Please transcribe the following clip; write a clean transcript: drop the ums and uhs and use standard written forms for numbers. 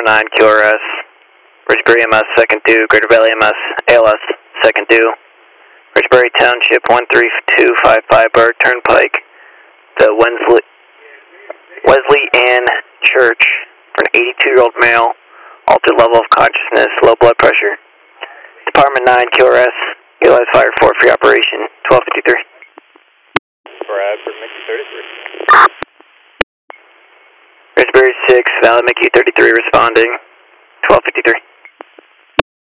Department 9, QRS, Richbury MS, second due, Greater Valley MS, ALS, second due, Richbury Township, 13255 Bird Turnpike, the Wesley Ann Church, for an 82-year-old male, altered level of consciousness, low blood pressure. Department 9, QRS, utilize fire for free operation, 1253. Bradford, Mickey 33. Richbury 6, Valley Mickey 33 responding, 1253.